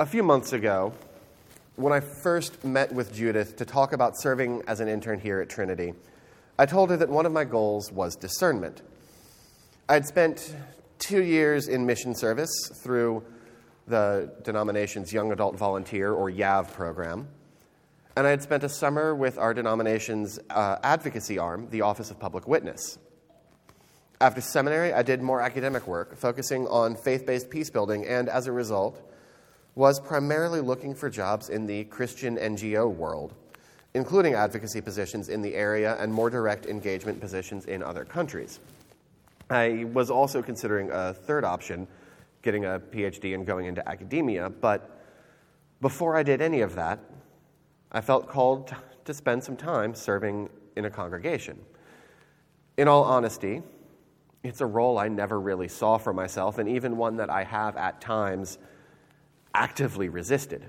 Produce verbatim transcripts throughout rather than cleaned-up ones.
A few months ago, when I first met with Judith to talk about serving as an intern here at Trinity, I told her that one of my goals was discernment. I'd spent two years in mission service through the denomination's Young Adult Volunteer, or Y A V, program, and I had spent a summer with our denomination's uh, advocacy arm, the Office of Public Witness. After seminary, I did more academic work, focusing on faith-based peace building, and as a result, was primarily looking for jobs in the Christian N G O world, including advocacy positions in the area and more direct engagement positions in other countries. I was also considering a third option, getting a P H D and going into academia, but before I did any of that, I felt called to spend some time serving in a congregation. In all honesty, it's a role I never really saw for myself, and even one that I have at times actively resisted.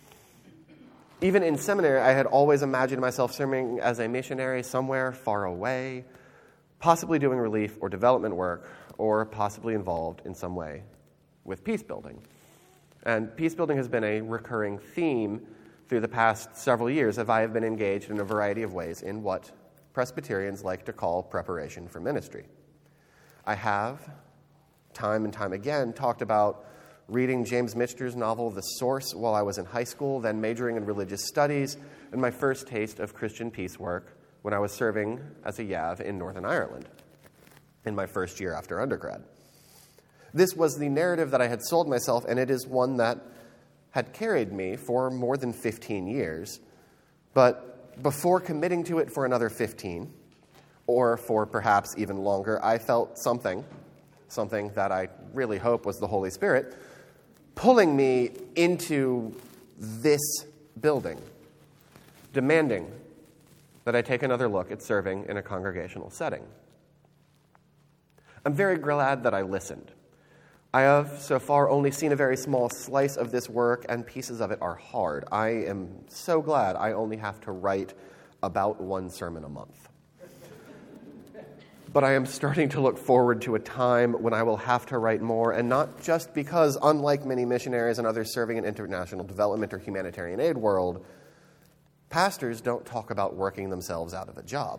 Even in seminary, I had always imagined myself serving as a missionary somewhere far away, possibly doing relief or development work, or possibly involved in some way with peace building. And peace building has been a recurring theme through the past several years as I have been engaged in a variety of ways in what Presbyterians like to call preparation for ministry. I have, time and time again, talked about reading James Michener's novel The Source while I was in high school, then majoring in religious studies, and my first taste of Christian peace work when I was serving as a Y A V in Northern Ireland in my first year after undergrad. This was the narrative that I had sold myself, and it is one that had carried me for more than fifteen years. But before committing to it for another fifteen, or for perhaps even longer, I felt something, something that I really hope was the Holy Spirit, pulling me into this building, demanding that I take another look at serving in a congregational setting. I'm very glad that I listened. I have so far only seen a very small slice of this work, and pieces of it are hard. I am so glad I only have to write about one sermon a month. But I am starting to look forward to a time when I will have to write more, and not just because, unlike many missionaries and others serving in international development or humanitarian aid world, pastors don't talk about working themselves out of a job.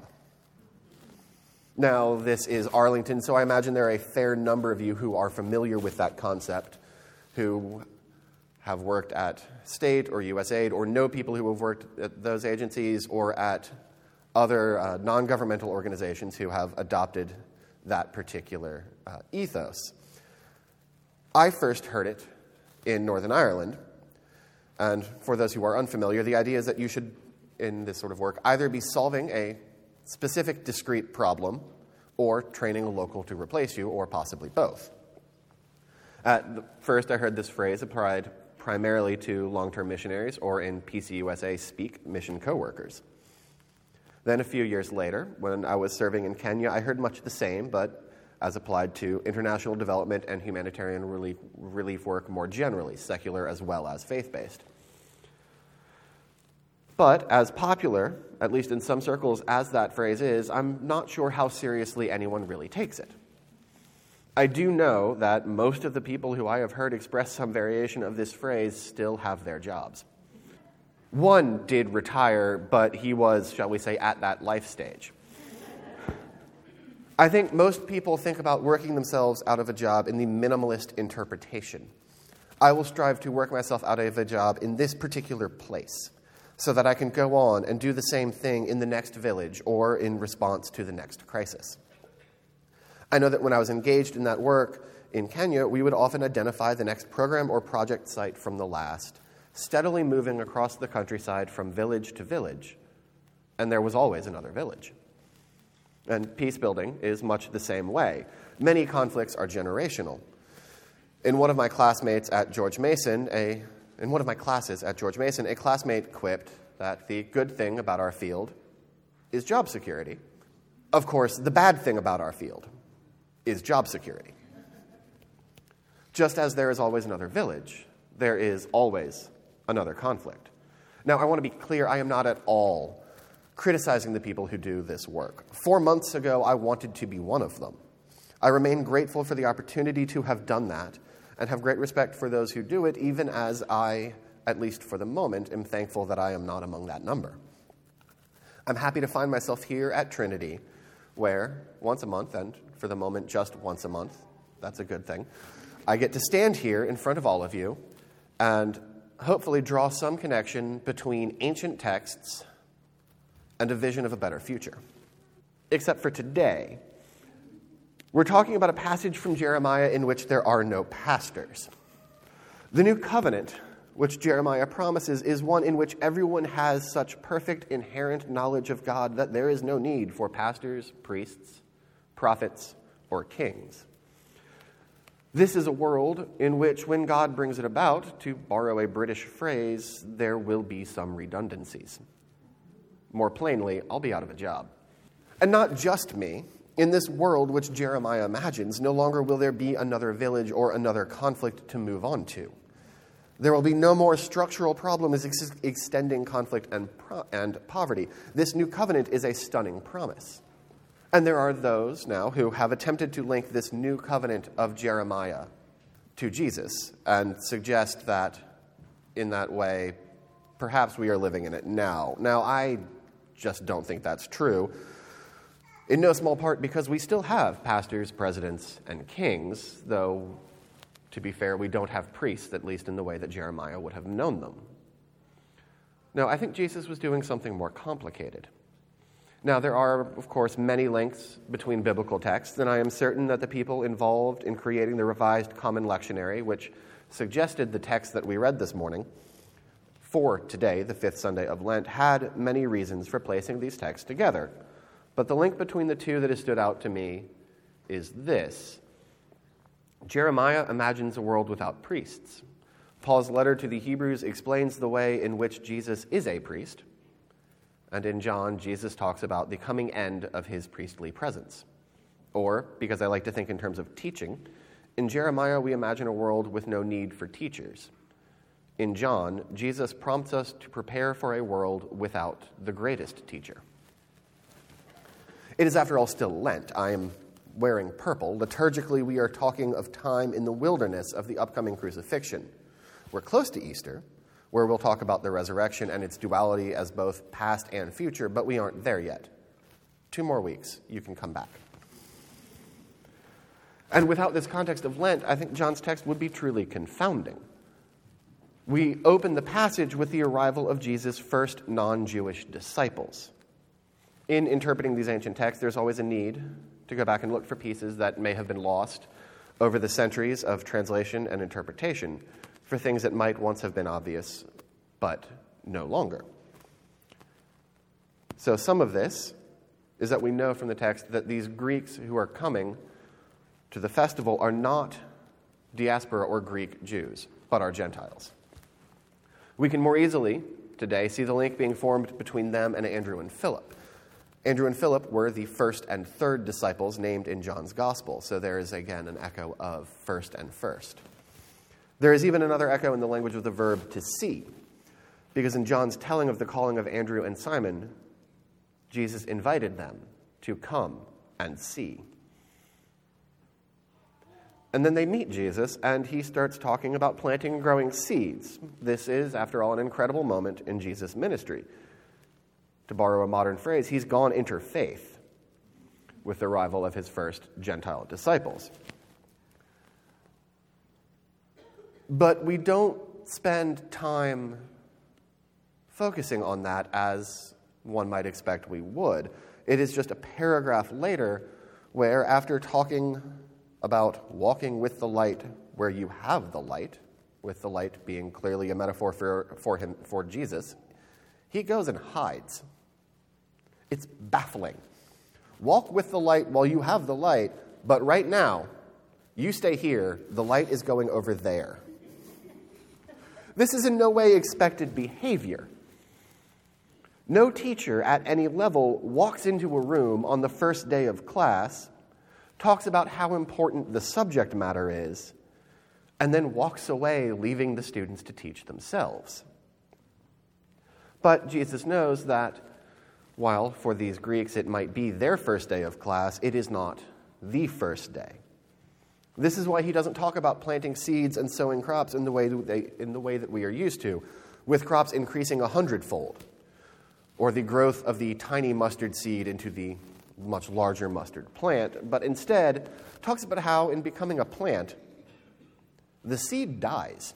Now, this is Arlington, so I imagine there are a fair number of you who are familiar with that concept, who have worked at state or U S A I D, or know people who have worked at those agencies or at other uh, non-governmental organizations who have adopted that particular uh, ethos. I first heard it in Northern Ireland, and for those who are unfamiliar, the idea is that you should, in this sort of work, either be solving a specific discrete problem or training a local to replace you, or possibly both. At first, I heard this phrase applied primarily to long-term missionaries, or in P C U S A speak, mission co-workers. Then a few years later, when I was serving in Kenya, I heard much the same, but as applied to international development and humanitarian relief, relief work more generally, secular as well as faith-based. But as popular, at least in some circles, as that phrase is, I'm not sure how seriously anyone really takes it. I do know that most of the people who I have heard express some variation of this phrase still have their jobs. One did retire, but he was, shall we say, at that life stage. I think most people think about working themselves out of a job in the minimalist interpretation. I will strive to work myself out of a job in this particular place, so that I can go on and do the same thing in the next village or in response to the next crisis. I know that when I was engaged in that work in Kenya, we would often identify the next program or project site from the last, steadily moving across the countryside from village to village, and there was always another village. And peace building is much the same way. Many conflicts are generational. In one of my classmates at George Mason, a In one of my classes at George Mason, a classmate quipped that the good thing about our field is job security. Of course, the bad thing about our field is job security. Just as there is always another village, there is always another conflict. Now, I want to be clear, I am not at all criticizing the people who do this work. Four months ago, I wanted to be one of them. I remain grateful for the opportunity to have done that, and have great respect for those who do it, even as I, at least for the moment, am thankful that I am not among that number. I'm happy to find myself here at Trinity, where once a month, and for the moment just once a month, that's a good thing, I get to stand here in front of all of you and hopefully draw some connection between ancient texts and a vision of a better future. Except for today, we're talking about a passage from Jeremiah in which there are no pastors. The new covenant, which Jeremiah promises, is one in which everyone has such perfect inherent knowledge of God that there is no need for pastors, priests, prophets, or kings. This is a world in which, when God brings it about, to borrow a British phrase, there will be some redundancies. More plainly, I'll be out of a job. And not just me. In this world which Jeremiah imagines, no longer will there be another village or another conflict to move on to. There will be no more structural problems ex- extending conflict and, pro- and poverty. This new covenant is a stunning promise. And there are those now who have attempted to link this new covenant of Jeremiah to Jesus and suggest that, in that way, perhaps we are living in it now. Now, I just don't think that's true, in no small part because we still have pastors, presidents, and kings, though, to be fair, we don't have priests, at least in the way that Jeremiah would have known them. No, I think Jesus was doing something more complicated. Now, there are, of course, many links between biblical texts, and I am certain that the people involved in creating the Revised Common Lectionary, which suggested the text that we read this morning, for today, the fifth Sunday of Lent, had many reasons for placing these texts together. But the link between the two that has stood out to me is this. Jeremiah imagines a world without priests. Paul's letter to the Hebrews explains the way in which Jesus is a priest. And in John, Jesus talks about the coming end of his priestly presence. Or, because I like to think in terms of teaching, in Jeremiah we imagine a world with no need for teachers. In John, Jesus prompts us to prepare for a world without the greatest teacher. It is, after all, still Lent. I am wearing purple. Liturgically, we are talking of time in the wilderness of the upcoming crucifixion. We're close to Easter, where we'll talk about the resurrection and its duality as both past and future, but we aren't there yet. Two more weeks, you can come back. And without this context of Lent, I think John's text would be truly confounding. We open the passage with the arrival of Jesus' first non-Jewish disciples. In interpreting these ancient texts, there's always a need to go back and look for pieces that may have been lost over the centuries of translation and interpretation, for things that might once have been obvious, but no longer. So some of this is that we know from the text that these Greeks who are coming to the festival are not diaspora or Greek Jews, but are Gentiles. We can more easily today see the link being formed between them and Andrew and Philip. Andrew and Philip were the first and third disciples named in John's Gospel, so there is again an echo of first and first. There is even another echo in the language of the verb to see, because in John's telling of the calling of Andrew and Simon, Jesus invited them to come and see. And then they meet Jesus, and he starts talking about planting and growing seeds. This is, after all, an incredible moment in Jesus' ministry. To borrow a modern phrase, he's gone interfaith with the arrival of his first Gentile disciples. But we don't spend time focusing on that as one might expect we would. It is just a paragraph later where, after talking about walking with the light where you have the light, with the light being clearly a metaphor for, for him, for Jesus, he goes and hides. It's baffling. Walk with the light while you have the light, but right now, you stay here, the light is going over there. This is in no way expected behavior. No teacher at any level walks into a room on the first day of class, talks about how important the subject matter is, and then walks away, leaving the students to teach themselves. But Jesus knows that while for these Greeks it might be their first day of class, it is not the first day. This is why he doesn't talk about planting seeds and sowing crops in the way that, they, in the way that we are used to, with crops increasing a hundredfold, or the growth of the tiny mustard seed into the much larger mustard plant, but instead talks about how in becoming a plant, the seed dies.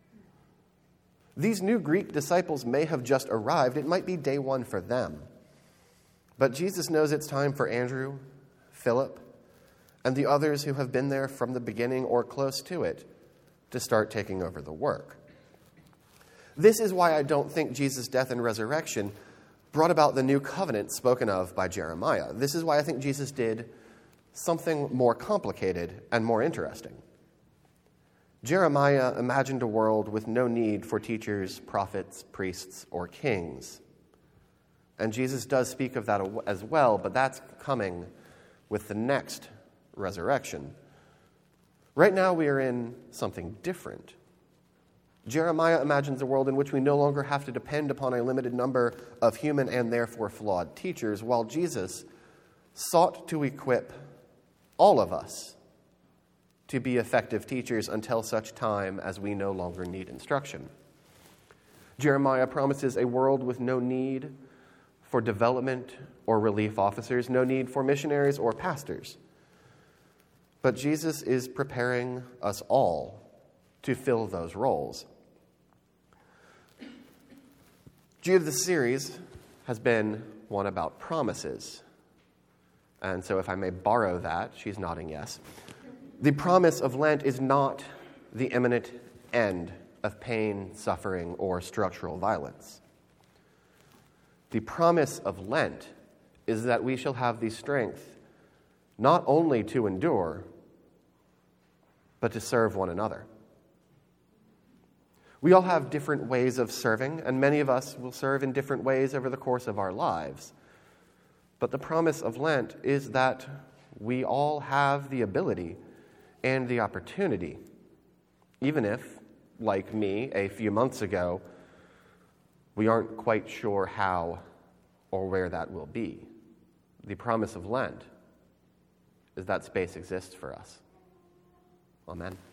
These new Greek disciples may have just arrived. It might be day one for them. But Jesus knows it's time for Andrew, Philip, and the others who have been there from the beginning or close to it to start taking over the work. This is why I don't think Jesus' death and resurrection brought about the new covenant spoken of by Jeremiah. This is why I think Jesus did something more complicated and more interesting. Jeremiah imagined a world with no need for teachers, prophets, priests, or kings. And Jesus does speak of that as well, but that's coming with the next resurrection. Right now we are in something different. Jeremiah imagines a world in which we no longer have to depend upon a limited number of human and therefore flawed teachers, while Jesus sought to equip all of us to be effective teachers until such time as we no longer need instruction. Jeremiah promises a world with no need for development or relief officers, no need for missionaries or pastors. But Jesus is preparing us all to fill those roles. Jude, the series has been one about promises. And so if I may borrow that, she's nodding yes. The promise of Lent is not the imminent end of pain, suffering, or structural violence. The promise of Lent is that we shall have the strength not only to endure, but to serve one another. We all have different ways of serving, and many of us will serve in different ways over the course of our lives. But the promise of Lent is that we all have the ability and the opportunity, even if, like me a few months ago, we aren't quite sure how or where that will be. The promise of Lent is that space exists for us. Amen.